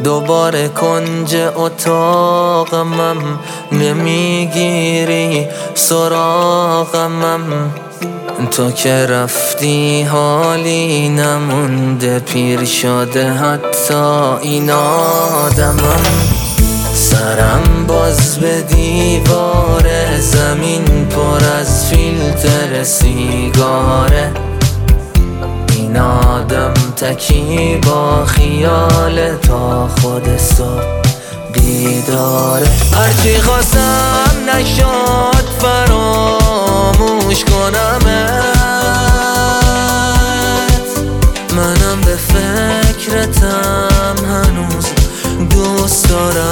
دوباره کنج اتاقمم نمیگیری سراغمم. تو که رفتی حالی نمونده، پیر شده حتی این آدمم. سرم باز به دیواره، زمین پر از فیلتر سیگاره. این آدم تکی با خیال تا خود صبح بیداره. هرچی خواستم نشد فراموش کنمت، منم به فکرتم هنوز دوست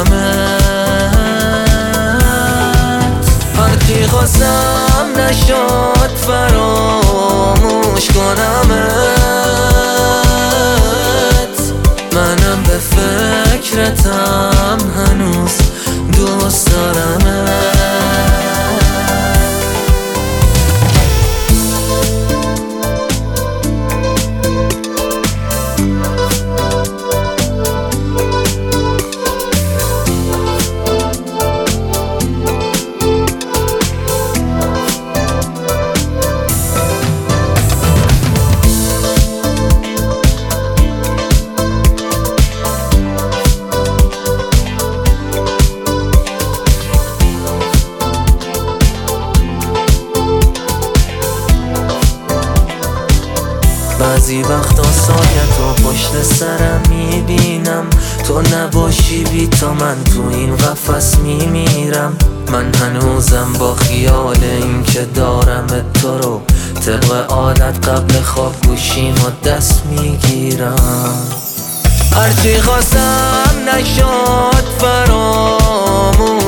دارمت. هرچی خواستم نشد فراموش کنمت، منم به فکرتم هنوز دوست دارمت. بعضی وقتا سایت و پشت سرم میبینم، تو نباشی بی تو من تو این قفس میمیرم. من هنوزم با خیال این که دارم تو رو طبق عادت قبل خواب گوشیم و دست میگیرم. هرچی خواستم نشد فراموش